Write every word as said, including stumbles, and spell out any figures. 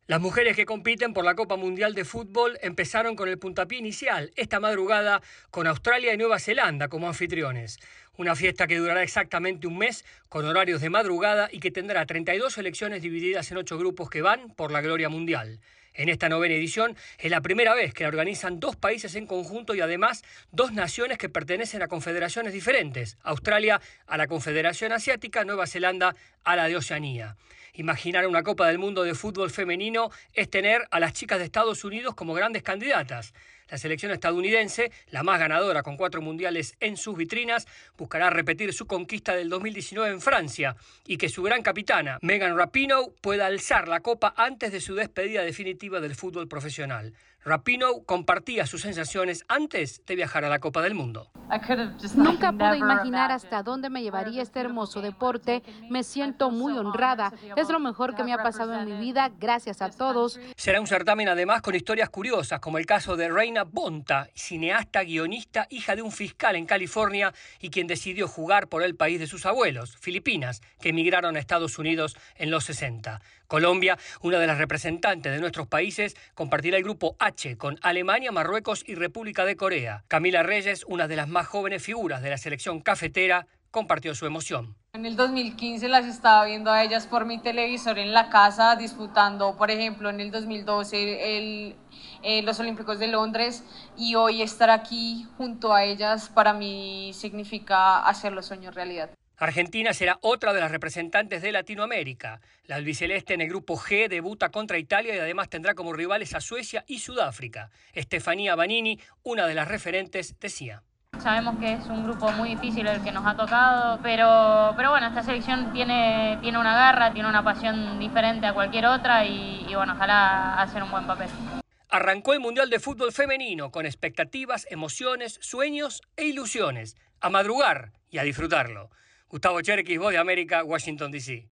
Las mujeres que compiten por la Copa Mundial de Fútbol empezaron con el puntapié inicial esta madrugada con Australia y Nueva Zelanda como anfitriones. Una fiesta que durará exactamente un mes con horarios de madrugada y que tendrá treinta y dos selecciones divididas en ocho grupos que van por la gloria mundial. En esta novena edición es la primera vez que la organizan dos países en conjunto y además dos naciones que pertenecen a confederaciones diferentes. Australia a la Confederación Asiática, Nueva Zelanda a la de Oceanía. Imaginar una Copa del Mundo de fútbol femenino es tener a las chicas de Estados Unidos como grandes candidatas. La selección estadounidense, la más ganadora con cuatro mundiales en sus vitrinas, buscará repetir su conquista del dos mil diecinueve en Francia y que su gran capitana, Megan Rapinoe, pueda alzar la copa antes de su despedida definitiva del fútbol profesional. Rapinoe compartía sus sensaciones antes de viajar a la Copa del Mundo. Nunca pude imaginar hasta dónde me llevaría este hermoso deporte. Me siento muy honrada. Es lo mejor que me ha pasado en mi vida. Gracias a todos. Será un certamen además con historias curiosas, como el caso de Reina Bonta, cineasta, guionista, hija de un fiscal en California y quien decidió jugar por el país de sus abuelos, Filipinas, que emigraron a Estados Unidos en los sesenta. Colombia, una de las representantes de nuestros países, compartirá el grupo H con Alemania, Marruecos y República de Corea. Camila Reyes, una de las más jóvenes figuras de la selección cafetera, compartió su emoción. En el dos mil quince las estaba viendo a ellas por mi televisor en la casa, disputando, por ejemplo, en el dos mil doce el, eh, los Olímpicos de Londres, y hoy estar aquí junto a ellas para mí significa hacer los sueños realidad. Argentina será otra de las representantes de Latinoamérica. La albiceleste en el grupo G debuta contra Italia y además tendrá como rivales a Suecia y Sudáfrica. Estefanía Banini, una de las referentes, decía: sabemos que es un grupo muy difícil el que nos ha tocado, pero, pero bueno, esta selección tiene, tiene una garra, tiene una pasión diferente a cualquier otra y, y bueno, ojalá hacer un buen papel. Arrancó el Mundial de Fútbol Femenino con expectativas, emociones, sueños e ilusiones. A madrugar y a disfrutarlo. Gustavo Cherkis, Voz de América, Washington, D C